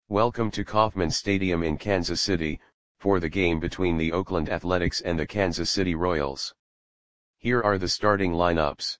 Welcome to Kauffman Stadium in Kansas City, for the game between the Oakland Athletics and the Kansas City Royals. Here are the starting lineups.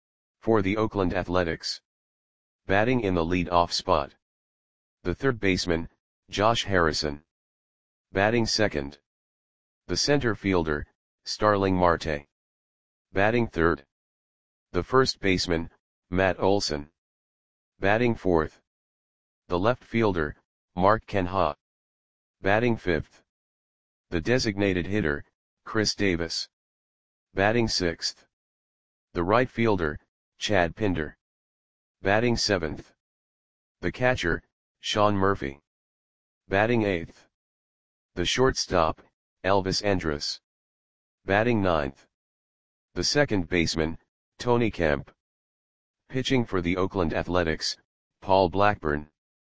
For the Oakland Athletics. Batting in the lead-off spot. The third baseman, Josh Harrison. Batting second. The center fielder, Starling Marte. Batting third. The first baseman, Matt Olson. Batting fourth. The left fielder, Mark Canha. Batting fifth. The designated hitter, Chris Davis. Batting sixth. The right fielder, Chad Pinder. Batting seventh. The catcher, Sean Murphy. Batting eighth. The shortstop, Elvis Andrus. Batting ninth. The second baseman, Tony Kemp. Pitching for the Oakland Athletics, Paul Blackburn.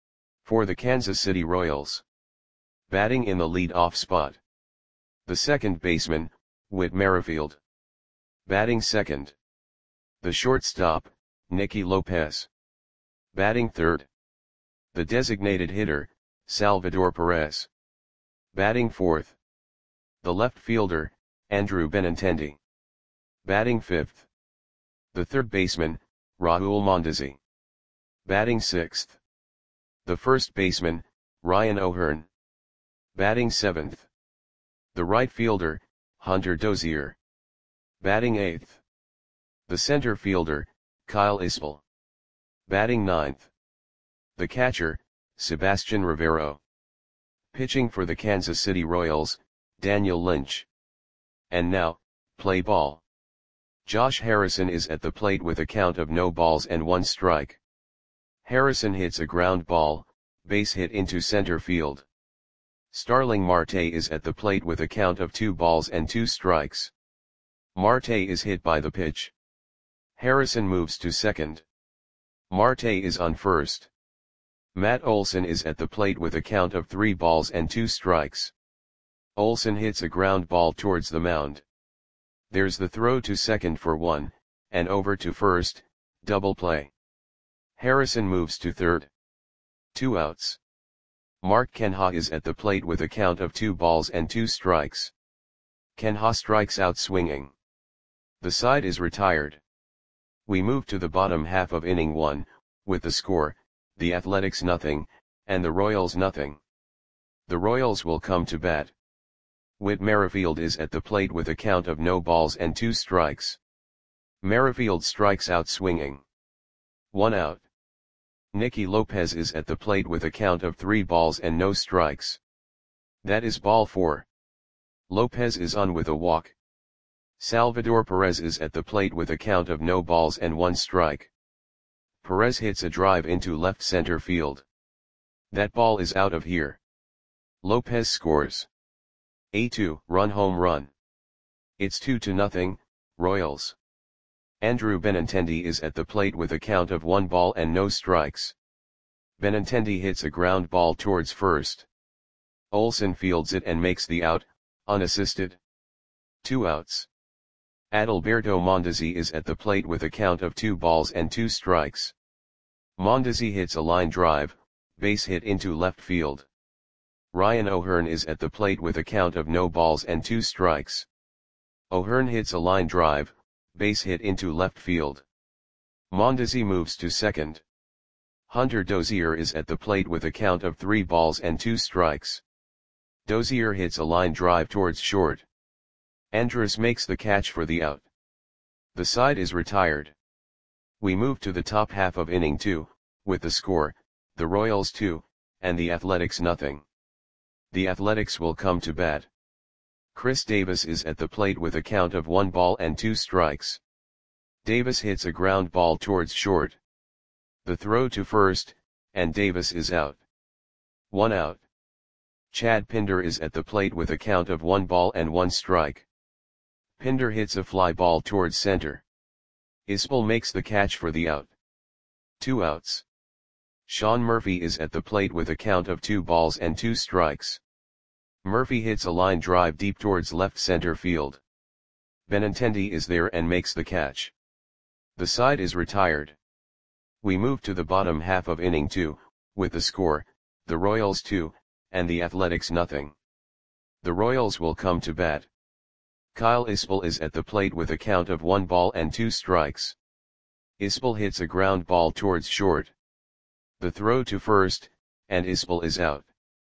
For the Kansas City Royals. Batting in the lead-off spot. The second baseman, Whit Merrifield. Batting second. The shortstop, Nicky Lopez. Batting third. The designated hitter, Salvador Perez. Batting fourth. The left fielder, Andrew Benintendi. Batting fifth. The third baseman, Raul Mondesi. Batting sixth. The first baseman, Ryan O'Hearn. Batting seventh. The right fielder, Hunter Dozier. Batting eighth. The center fielder, Kyle Isbell. Batting ninth. The catcher, Sebastian Rivero. Pitching for the Kansas City Royals, Daniel Lynch. And now, play ball. Josh Harrison is at the plate with a count of no balls and one strike. Harrison hits a ground ball, base hit into center field. Starling Marte is at the plate with a count of 2 balls and 2 strikes. Marte is hit by the pitch. Harrison moves to second. Marte is on first. Matt Olson is at the plate with a count of 3 balls and 2 strikes. Olson hits a ground ball towards the mound. There's the throw to second for 1, and over to first, double play. Harrison moves to third. 2 outs. Mark Canha is at the plate with a count of 2 balls and 2 strikes. Canha strikes out swinging. The side is retired. We move to the bottom half of inning 1, with the score, the Athletics 0, and the Royals 0. The Royals will come to bat. Whit Merrifield is at the plate with a count of no balls and 2 strikes. Merrifield strikes out swinging. 1 out. Nicky Lopez is at the plate with a count of 3 balls and no strikes. That is ball 4. Lopez is on with a walk. Salvador Perez is at the plate with a count of no balls and 1 strike. Perez hits a drive into left center field. That ball is out of here. Lopez scores a 2-run home run. It's 2-0, Royals. Andrew Benintendi is at the plate with a count of 1 ball and no strikes. Benintendi hits a ground ball towards first. Olson fields it and makes the out, unassisted. 2 outs. Adalberto Mondesi is at the plate with a count of 2 balls and 2 strikes. Mondesi hits a line drive, base hit into left field. Ryan O'Hearn is at the plate with a count of no balls and 2 strikes. O'Hearn hits a line drive, base hit into left field. Mondesi moves to second. Hunter Dozier is at the plate with a count of 3 balls and 2 strikes. Dozier hits a line drive towards short. Andrus makes the catch for the out. The side is retired. We move to the top half of inning 2, with the score, the Royals 2, and the Athletics 0. The Athletics will come to bat. Chris Davis is at the plate with a count of 1 ball and 2 strikes. Davis hits a ground ball towards short. The throw to first, and Davis is out. 1 out. Chad Pinder is at the plate with a count of 1 ball and 1 strike. Pinder hits a fly ball towards center. Isbell makes the catch for the out. 2 outs. Sean Murphy is at the plate with a count of 2 balls and 2 strikes. Murphy hits a line drive deep towards left center field. Benintendi is there and makes the catch. The side is retired. We move to the bottom half of inning 2, with the score, the Royals 2, and the Athletics nothing. The Royals will come to bat. Kyle Isbell is at the plate with a count of 1 ball and 2 strikes. Isbell hits a ground ball towards short. The throw to first, and Isbell is out.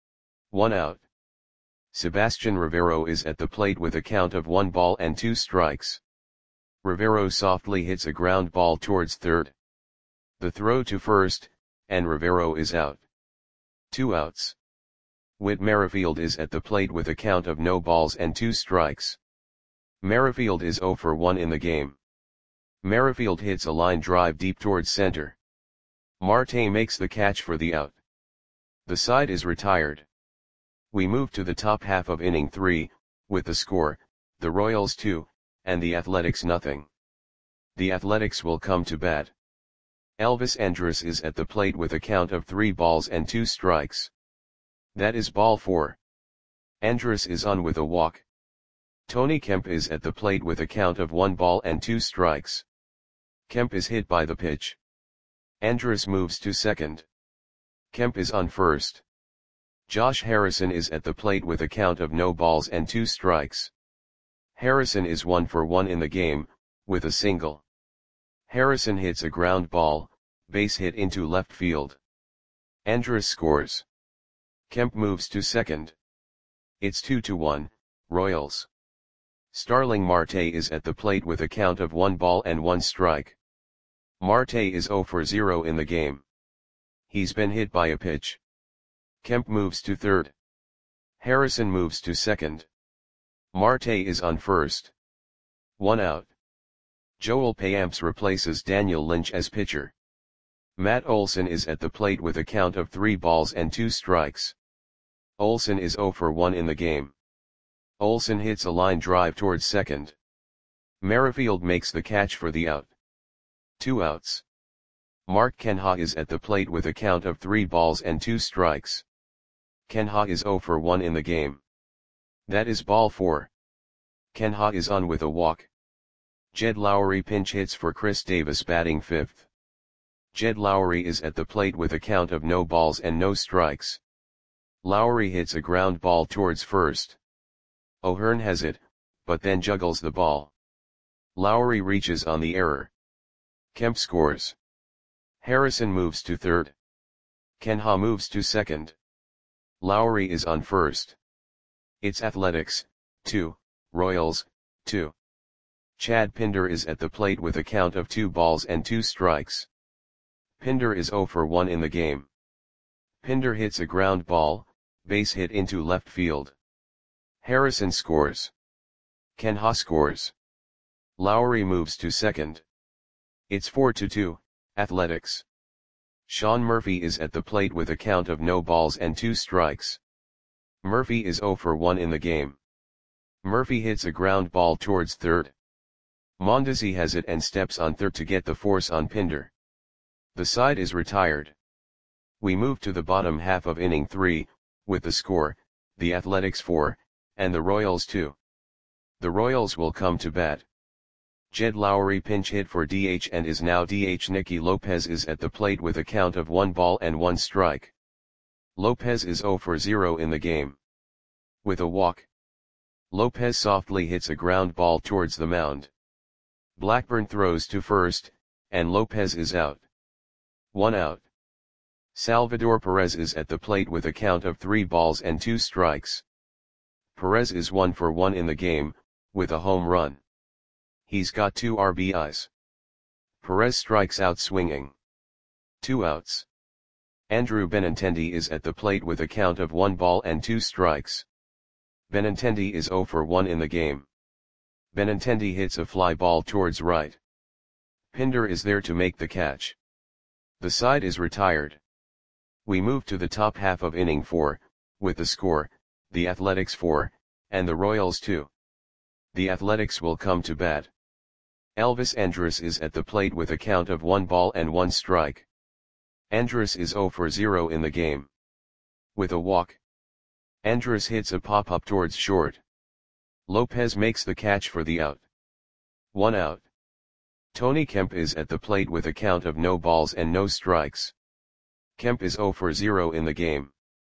1 out. Sebastian Rivero is at the plate with a count of 1 ball and 2 strikes. Rivero softly hits a ground ball towards third. The throw to first, and Rivero is out. 2 outs. Whit Merrifield is at the plate with a count of no balls and 2 strikes. Merrifield is 0 for 1 in the game. Merrifield hits a line drive deep towards center. Marte makes the catch for the out. The side is retired. We move to the top half of inning 3, with the score, the Royals 2, and the Athletics nothing. The Athletics will come to bat. Elvis Andrus is at the plate with a count of 3 balls and 2 strikes. That is ball 4. Andrus is on with a walk. Tony Kemp is at the plate with a count of 1 ball and 2 strikes. Kemp is hit by the pitch. Andrus moves to second. Kemp is on first. Josh Harrison is at the plate with a count of no balls and 2 strikes. Harrison is 1 for 1 in the game, with a single. Harrison hits a ground ball, base hit into left field. Andrus scores. Kemp moves to second. It's 2-1, Royals. Starling Marte is at the plate with a count of 1 ball and 1 strike. Marte is 0 for 0 in the game. He's been hit by a pitch. Kemp moves to third. Harrison moves to second. Marte is on first. 1 out. Joel Payamps replaces Daniel Lynch as pitcher. Matt Olson is at the plate with a count of 3 balls and 2 strikes. Olson is 0 for 1 in the game. Olson hits a line drive towards second. Merrifield makes the catch for the out. 2 outs. Mark Kenha is at the plate with a count of 3 balls and 2 strikes. Kenha is 0 for 1 in the game. That is ball 4. Kenha is on with a walk. Jed Lowry pinch hits for Chris Davis batting 5th. Jed Lowry is at the plate with a count of no balls and no strikes. Lowry hits a ground ball towards first. O'Hearn has it, but then juggles the ball. Lowry reaches on the error. Kemp scores. Harrison moves to third. Kenha moves to second. Lowry is on first. It's Athletics, 2, Royals, 2. Chad Pinder is at the plate with a count of 2 balls and 2 strikes. Pinder is 0 for 1 in the game. Pinder hits a ground ball, base hit into left field. Harrison scores. Kenha scores. Lowry moves to second. It's 4-2, Athletics. Sean Murphy is at the plate with a count of no balls and 2 strikes. Murphy is 0 for 1 in the game. Murphy hits a ground ball towards third. Mondesi has it and steps on third to get the force on Pinder. The side is retired. We move to the bottom half of inning 3, with the score, the Athletics 4, and the Royals 2. The Royals will come to bat. Jed Lowry pinch hit for DH and is now DH. Nicky Lopez is at the plate with a count of 1 ball and 1 strike. Lopez is 0 for 0 in the game. With a walk. Lopez softly hits a ground ball towards the mound. Blackburn throws to first, and Lopez is out. 1 out. Salvador Perez is at the plate with a count of 3 balls and 2 strikes. Perez is 1 for 1 in the game, with a home run. He's got 2 RBIs. Perez strikes out swinging. 2 outs. Andrew Benintendi is at the plate with a count of 1 ball and 2 strikes. Benintendi is 0 for 1 in the game. Benintendi hits a fly ball towards right. Pinder is there to make the catch. The side is retired. We move to the top half of inning 4, with the score, the Athletics 4, and the Royals 2. The Athletics will come to bat. Elvis Andrus is at the plate with a count of 1 ball and 1 strike. Andrus is 0 for 0 in the game. With a walk. Andrus hits a pop-up towards short. Lopez makes the catch for the out. 1 out. Tony Kemp is at the plate with a count of no balls and no strikes. Kemp is 0 for 0 in the game.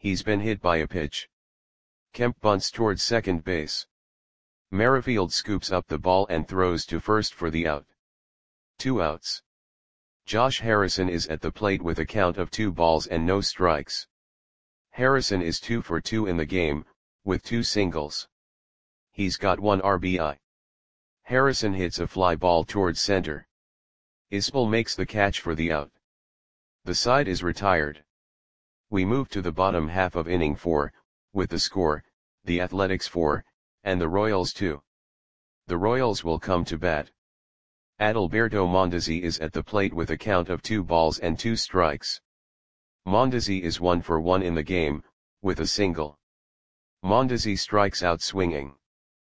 He's been hit by a pitch. Kemp bunts towards second base. Merrifield scoops up the ball and throws to first for the out. 2 outs. Josh Harrison is at the plate with a count of 2 balls and no strikes. Harrison is 2 for 2 in the game, with 2 singles. He's got 1 RBI. Harrison hits a fly ball towards center. Isbell makes the catch for the out. The side is retired. We move to the bottom half of inning 4, with the score, the Athletics 4, and the Royals 2. The Royals will come to bat. Adalberto Mondesi is at the plate with a count of 2 balls and 2 strikes. Mondesi is 1 for 1 in the game, with a single. Mondesi strikes out swinging.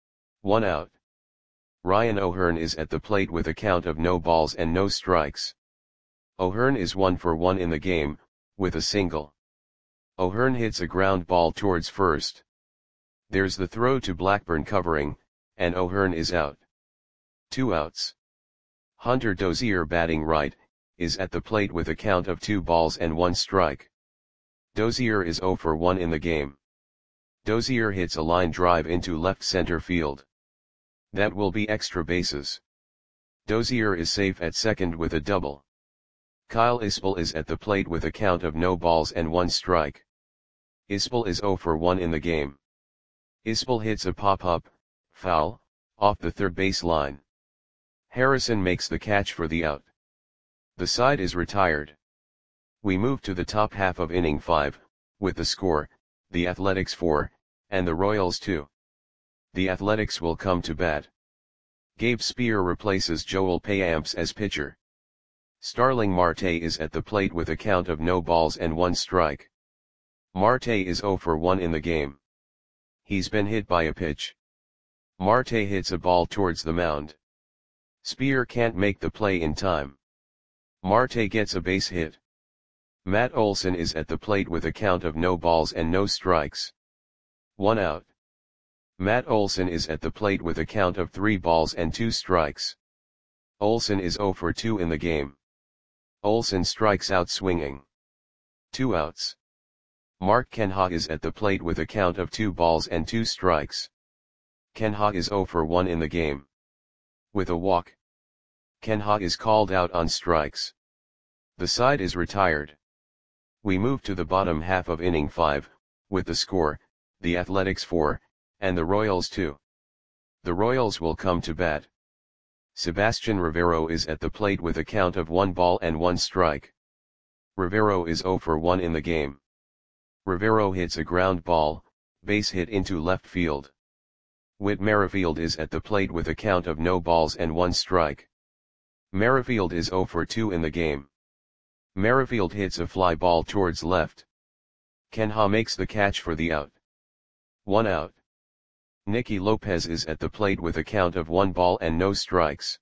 1 out. Ryan O'Hearn is at the plate with a count of no balls and no strikes. O'Hearn is 1 for 1 in the game, with a single. O'Hearn hits a ground ball towards first. There's the throw to Blackburn covering, and O'Hearn is out. 2 outs. Hunter Dozier, batting right, is at the plate with a count of 2 balls and 1 strike. Dozier is 0 for 1 in the game. Dozier hits a line drive into left center field. That will be extra bases. Dozier is safe at second with a double. Kyle Isbell is at the plate with a count of no balls and 1 strike. Isbell is 0 for 1 in the game. Isbell hits a pop-up, foul, off the third base line. Harrison makes the catch for the out. The side is retired. We move to the top half of inning 5, with the score, the Athletics 4, and the Royals 2. The Athletics will come to bat. Gabe Spear replaces Joel Payamps as pitcher. Starling Marte is at the plate with a count of no balls and 1 strike. Marte is 0 for 1 in the game. He's been hit by a pitch. Marte hits a ball towards the mound. Spear can't make the play in time. Marte gets a base hit. Matt Olson is at the plate with a count of no balls and no strikes. 1 out. Matt Olson is at the plate with a count of 3 balls and 2 strikes. Olson is 0 for 2 in the game. Olson strikes out swinging. 2 outs. Mark Kenha is at the plate with a count of 2 balls and 2 strikes. Kenha is 0 for 1 in the game. With a walk. Kenha is called out on strikes. The side is retired. We move to the bottom half of inning 5, with the score, the Athletics 4, and the Royals 2. The Royals will come to bat. Sebastian Rivero is at the plate with a count of 1 ball and 1 strike. Rivero is 0 for 1 in the game. Rivero hits a ground ball, base hit into left field. Whit Merrifield is at the plate with a count of no balls and 1 strike. Merrifield is 0 for 2 in the game. Merrifield hits a fly ball towards left. Kenha makes the catch for the out. 1 out. Nicky Lopez is at the plate with a count of 1 ball and no strikes.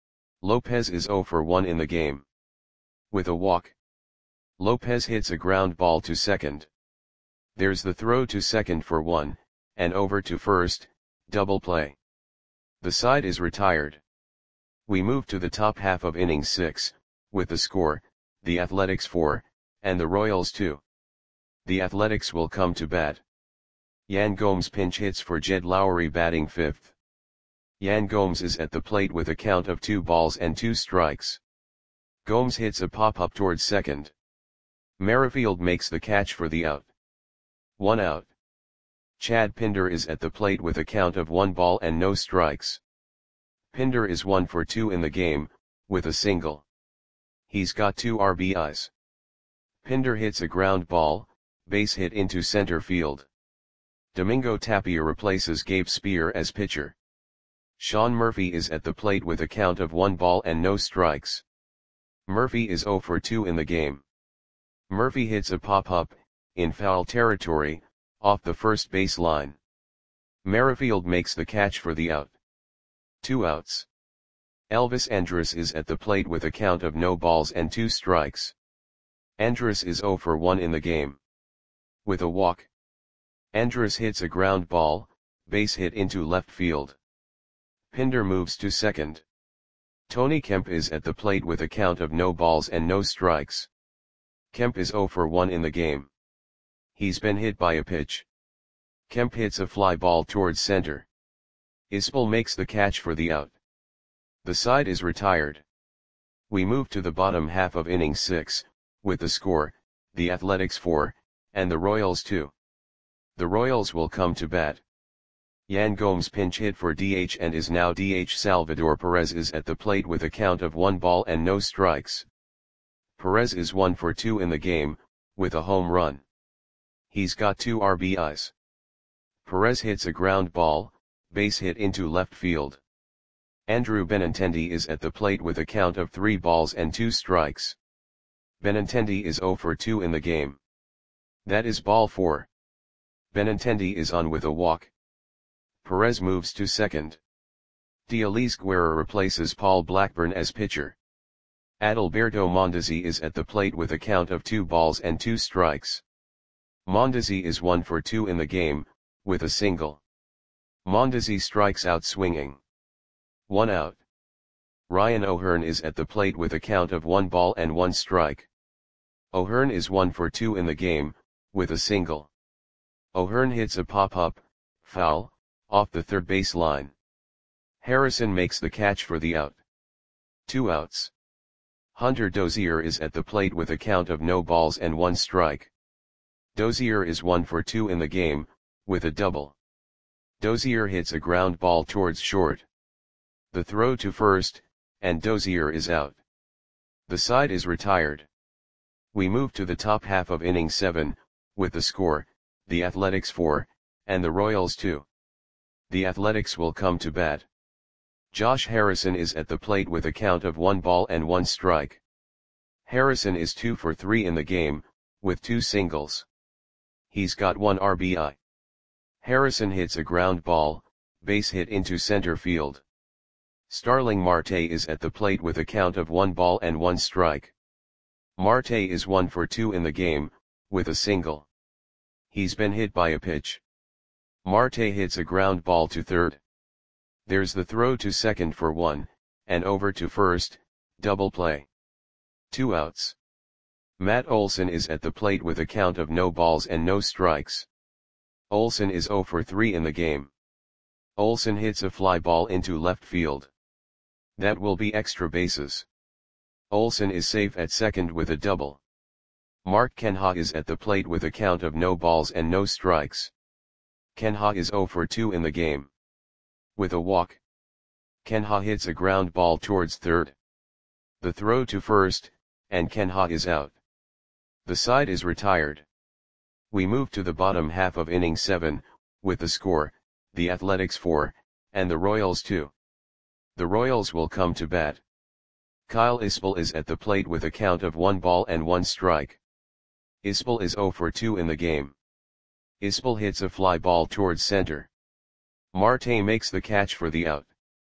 Lopez is 0 for 1 in the game. With a walk. Lopez hits a ground ball to second. There's the throw to second for 1, and over to first, double play. The side is retired. We move to the top half of inning 6, with the score, the Athletics 4, and the Royals 2. The Athletics will come to bat. Yan Gomes pinch hits for Jed Lowry, batting 5th. Yan Gomes is at the plate with a count of 2 balls and 2 strikes. Gomes hits a pop-up towards second. Merrifield makes the catch for the out. 1 out. Chad Pinder is at the plate with a count of 1 ball and no strikes. Pinder is 1 for 2 in the game, with a single. He's got 2 RBIs. Pinder hits a ground ball, base hit into center field. Domingo Tapia replaces Gabe Spear as pitcher. Sean Murphy is at the plate with a count of 1 ball and no strikes. Murphy is 0 for 2 in the game. Murphy hits a pop-up, in foul territory, off the first base line. Merrifield makes the catch for the out. 2 outs. Elvis Andrus is at the plate with a count of no balls and 2 strikes. Andrus is 0 for 1 in the game. With a walk. Andrus hits a ground ball, base hit into left field. Pinder moves to second. Tony Kemp is at the plate with a count of no balls and no strikes. Kemp is 0 for 1 in the game. He's been hit by a pitch. Kemp hits a fly ball towards center. Ispel makes the catch for the out. The side is retired. We move to the bottom half of inning 6, with the score, the Athletics 4, and the Royals 2. The Royals will come to bat. Yan Gomes pinch hit for DH and is now DH. Salvador Perez is at the plate with a count of 1 ball and no strikes. Perez is 1 for 2 in the game, with a home run. He's got 2 RBIs. Perez hits a ground ball, base hit into left field. Andrew Benintendi is at the plate with a count of 3 balls and 2 strikes. Benintendi is 0 for 2 in the game. That is ball 4. Benintendi is on with a walk. Perez moves to second. Dielise Guerra replaces Paul Blackburn as pitcher. Adalberto Mondesi is at the plate with a count of 2 balls and 2 strikes. Mondesi is 1 for 2 in the game, with a single. Mondesi strikes out swinging. 1 out. Ryan O'Hearn is at the plate with a count of 1 ball and 1 strike. O'Hearn is 1 for 2 in the game, with a single. O'Hearn hits a pop-up, foul, off the third base line. Harrison makes the catch for the out. 2 outs. Hunter Dozier is at the plate with a count of no balls and 1 strike. Dozier is 1 for 2 in the game, with a double. Dozier hits a ground ball towards short. The throw to first, and Dozier is out. The side is retired. We move to the top half of inning 7, with the score, the Athletics 4, and the Royals 2. The Athletics will come to bat. Josh Harrison is at the plate with a count of 1 ball and 1 strike. Harrison is 2 for 3 in the game, with 2 singles. He's got 1 RBI. Harrison hits a ground ball, base hit into center field. Starling Marte is at the plate with a count of 1 ball and 1 strike. Marte is 1 for 2 in the game, with a single. He's been hit by a pitch. Marte hits a ground ball to third. There's the throw to second for 1, and over to first, double play. 2 outs. Matt Olson is at the plate with a count of no balls and no strikes. Olson is 0 for 3 in the game. Olson hits a fly ball into left field. That will be extra bases. Olson is safe at second with a double. Mark Kenha is at the plate with a count of no balls and no strikes. Kenha is 0 for 2 in the game. With a walk. Kenha hits a ground ball towards third. The throw to first, and Kenha is out. The side is retired. We move to the bottom half of inning 7, with the score, the Athletics 4, and the Royals 2. The Royals will come to bat. Kyle Ispel is at the plate with a count of 1 ball and 1 strike. Ispel is 0 for 2 in the game. Ispel hits a fly ball towards center. Marte makes the catch for the out.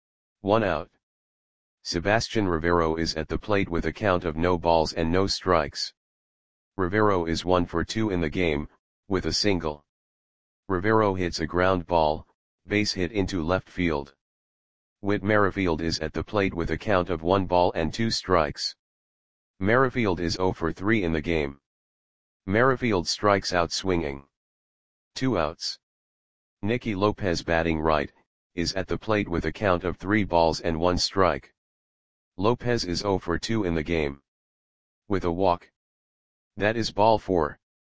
1 out. Sebastian Rivero is at the plate with a count of no balls and no strikes. Rivero is 1 for 2 in the game, with a single. Rivero hits a ground ball, base hit into left field. Whit Merrifield is at the plate with a count of 1 ball and 2 strikes. Merrifield is 0 for 3 in the game. Merrifield strikes out swinging. 2 outs. Nicky Lopez, batting right, is at the plate with a count of 3 balls and 1 strike. Lopez is 0 for 2 in the game. With a walk. That is ball 4.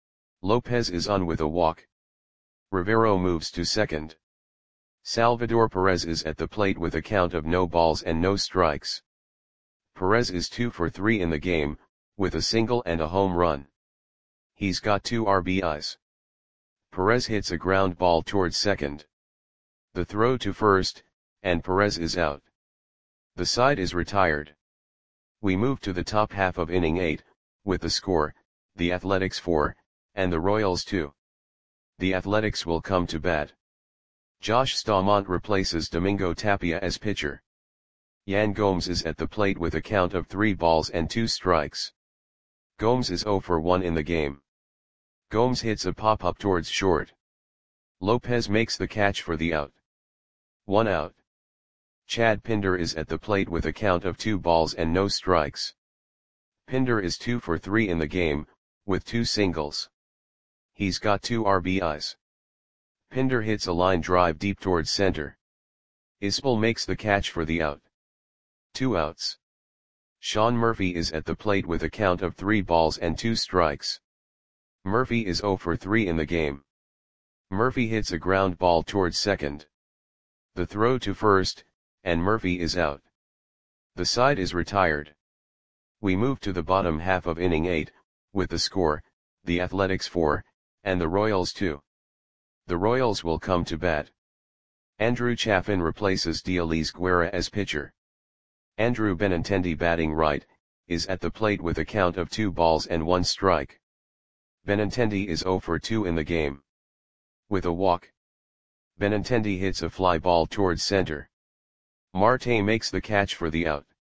Lopez is on with a walk. Rivero moves to second. Salvador Perez is at the plate with a count of no balls and no strikes. Perez is 2 for 3 in the game, with a single and a home run. He's got 2 RBIs. Perez hits a ground ball towards second. The throw to first, and Perez is out. The side is retired. We move to the top half of inning 8, with the score, the Athletics 4, and the Royals 2. The Athletics will come to bat. Josh Staumont replaces Domingo Tapia as pitcher. Yan Gomes is at the plate with a count of 3 balls and 2 strikes. Gomes is 0 for 1 in the game. Gomes hits a pop-up towards short. Lopez makes the catch for the out. 1 out. Chad Pinder is at the plate with a count of 2 balls and no strikes. Pinder is 2 for 3 in the game, with 2 singles. He's got 2 RBIs. Pinder hits a line drive deep towards center. Isbell makes the catch for the out. 2 outs. Sean Murphy is at the plate with a count of 3 balls and 2 strikes. Murphy is 0 for 3 in the game. Murphy hits a ground ball towards second. The throw to first, and Murphy is out. The side is retired. We move to the bottom half of inning 8, with the score, the Athletics 4, and the Royals 2. The Royals will come to bat. Andrew Chafin replaces Diolis Guerra as pitcher. Andrew Benintendi, batting right, is at the plate with a count of 2 balls and 1 strike. Benintendi is 0 for 2 in the game. With a walk, Benintendi hits a fly ball towards center. Marte makes the catch for the out.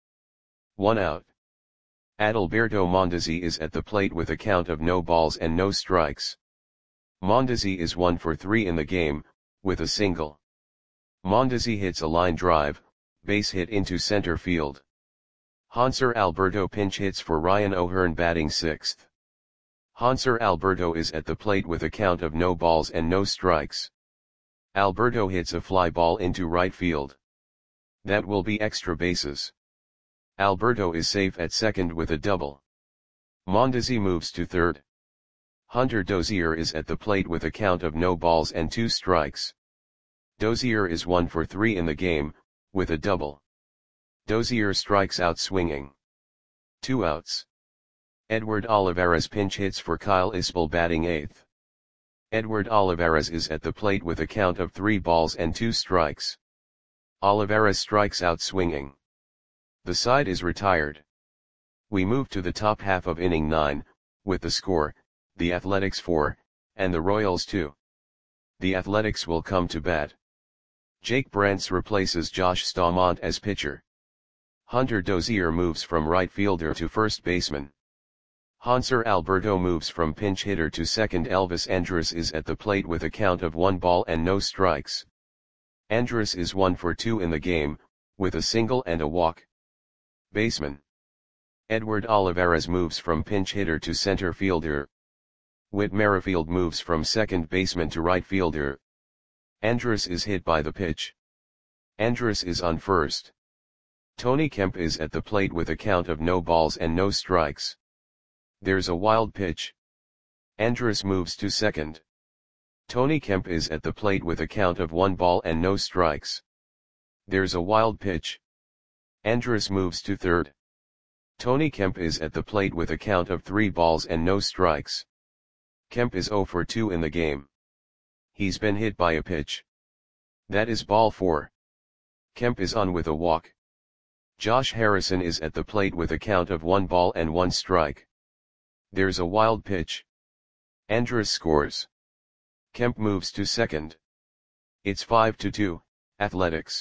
1 out. Adalberto Mondesi is at the plate with a count of no balls and no strikes. Mondesi is 1 for 3 in the game, with a single. Mondesi hits a line drive, base hit into center field. Hanser Alberto pinch hits for Ryan O'Hearn, batting 6th. Hanser Alberto is at the plate with a count of no balls and no strikes. Alberto hits a fly ball into right field. That will be extra bases. Alberto is safe at second with a double. Mondesi moves to third. Hunter Dozier is at the plate with a count of no balls and 2 strikes. Dozier is 1 for 3 in the game, with a double. Dozier strikes out swinging. 2 outs. Edward Olivares pinch hits for Kyle Isbell, batting 8th. Edward Olivares is at the plate with a count of 3 balls and 2 strikes. Olivares strikes out swinging. The side is retired. We move to the top half of inning 9, with the score, the Athletics 4, and the Royals 2. The Athletics will come to bat. Jake Brantz replaces Josh Staumont as pitcher. Hunter Dozier moves from right fielder to first baseman. Hanser Alberto moves from pinch hitter to second. Elvis Andrus is at the plate with a count of 1 ball and no strikes. Andrus is 1 for 2 in the game, with a single and a walk. Baseman. Edward Olivares moves from pinch hitter to center fielder. Whit Merrifield moves from second baseman to right fielder. Andrus is hit by the pitch. Andrus is on first. Tony Kemp is at the plate with a count of no balls and no strikes. There's a wild pitch. Andrus moves to second. Tony Kemp is at the plate with a count of 1 ball and no strikes. There's a wild pitch. Andrus moves to third. Tony Kemp is at the plate with a count of 3 balls and no strikes. Kemp is 0 for 2 in the game. He's been hit by a pitch. That is ball 4. Kemp is on with a walk. Josh Harrison is at the plate with a count of 1 ball and 1 strike. There's a wild pitch. Andrus scores. Kemp moves to second. It's 5-2, Athletics.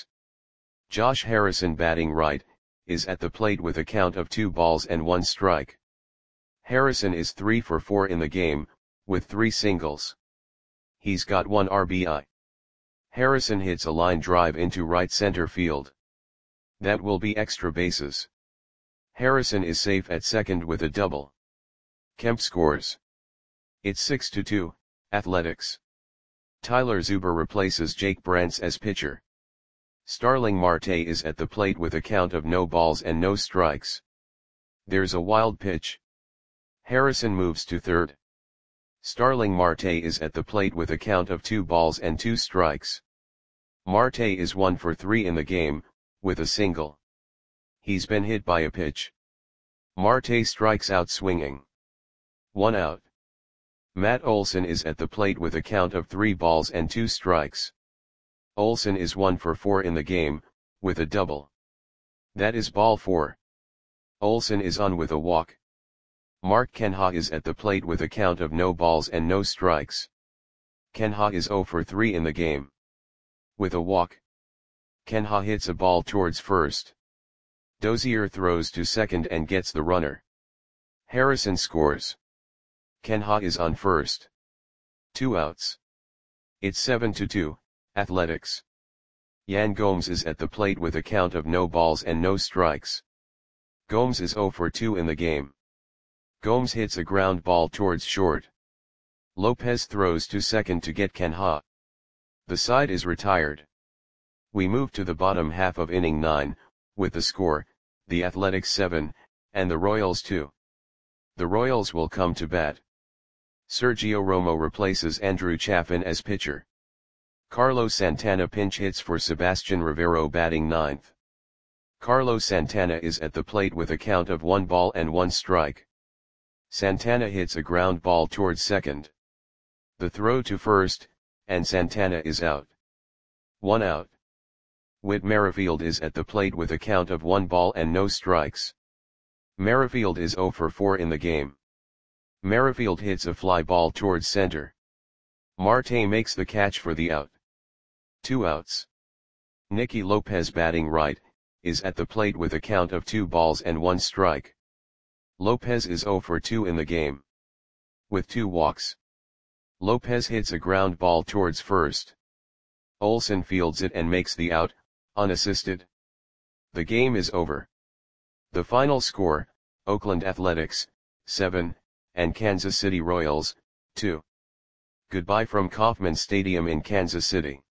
Josh Harrison, batting right, is at the plate with a count of 2 balls and 1 strike. Harrison is 3 for 4 in the game, with 3 singles. He's got 1 RBI. Harrison hits a line drive into right center field. That will be extra bases. Harrison is safe at second with a double. Kemp scores. It's 6-2, Athletics. Tyler Zuber replaces Jake Brantz as pitcher. Starling Marte is at the plate with a count of no balls and no strikes. There's a wild pitch. Harrison moves to third. Starling Marte is at the plate with a count of 2 balls and 2 strikes. Marte is 1 for 3 in the game, with a single. He's been hit by a pitch. Marte strikes out swinging. 1 out. Matt Olson is at the plate with a count of 3 balls and 2 strikes. Olson is 1 for 4 in the game, with a double. That is ball 4. Olson is on with a walk. Mark Kenha is at the plate with a count of no balls and no strikes. Kenha is 0 for 3 in the game. With a walk. Kenha hits a ball towards first. Dozier throws to second and gets the runner. Harrison scores. Kenha is on first. 2 outs. It's 7-2, Athletics. Yan Gomes is at the plate with a count of no balls and no strikes. Gomes is 0 for 2 in the game. Gomes hits a ground ball towards short. Lopez throws to second to get Canha. The side is retired. We move to the bottom half of inning 9, with the score, the Athletics 7, and the Royals 2. The Royals will come to bat. Sergio Romo replaces Andrew Chafin as pitcher. Carlos Santana pinch hits for Sebastian Rivero batting 9th. Carlos Santana is at the plate with a count of 1 ball and 1 strike. Santana hits a ground ball towards second. The throw to first, and Santana is out. 1 out. Whit Merrifield is at the plate with a count of 1 ball and no strikes. Merrifield is 0 for 4 in the game. Merrifield hits a fly ball towards center. Marte makes the catch for the out. 2 outs. Nicky Lopez batting right, is at the plate with a count of 2 balls and 1 strike. Lopez is 0 for 2 in the game. With 2 walks. Lopez hits a ground ball towards first. Olson fields it and makes the out, unassisted. The game is over. The final score, Oakland Athletics, 7, and Kansas City Royals, 2. Goodbye from Kauffman Stadium in Kansas City.